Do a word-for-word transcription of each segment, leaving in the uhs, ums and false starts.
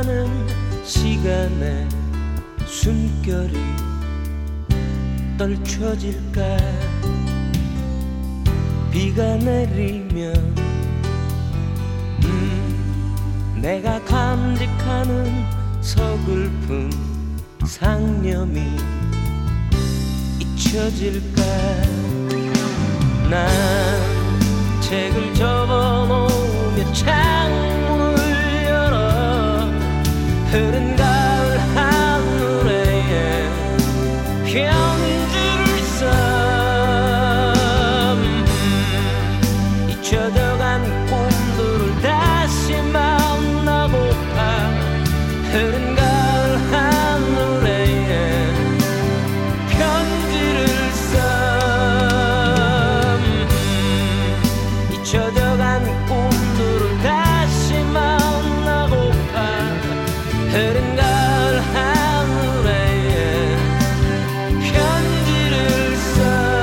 간직하는 시간에 숨결이 떨쳐질까. 비가 내리면 음, 내가 감직하는 서글픈 상념이 잊혀질까. 난 책을 접어놓으며 창문을 열어 흐른 가을 하늘에 편지를 써. 음, 잊혀져간 꿈들을 다시 만나고파. 흐른 가을 하늘에 편지를 써. 음, 잊혀져간 꿈들을 다시 만나고파. 흐른 가을 하늘에 편지를 써.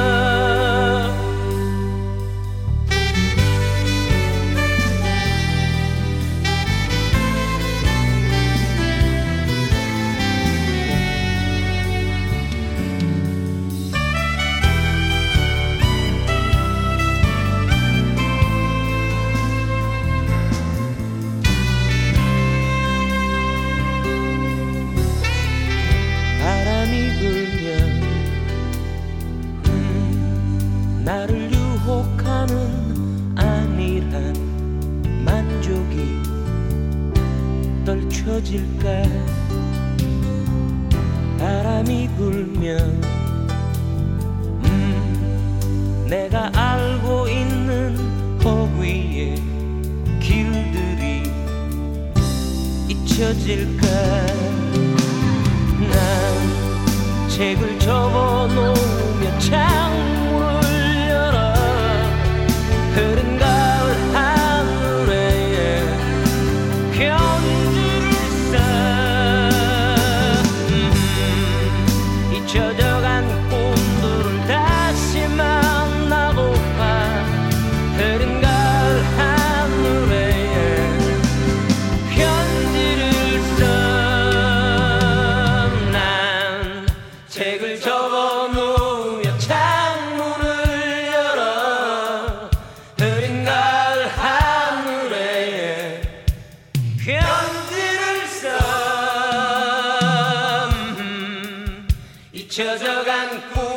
바람이 불면 음, 나를 유혹하는 안일한 만족이 떨쳐질까. 바람이 불면 음, 내가 알고 있는 허위의 길들이 잊혀질까. 난 책을 접어놓으며 창문을 열어 흐른 가을 하늘에 편지를 써. 음, 잊혀져간 꿈들을 다시 만나고파. 흐른 가을 하늘에 편지를 써. 책을 접어놓으며 창문을 열어 흐린 가을 하늘에 편지를 써. 음, 잊혀져간 꿈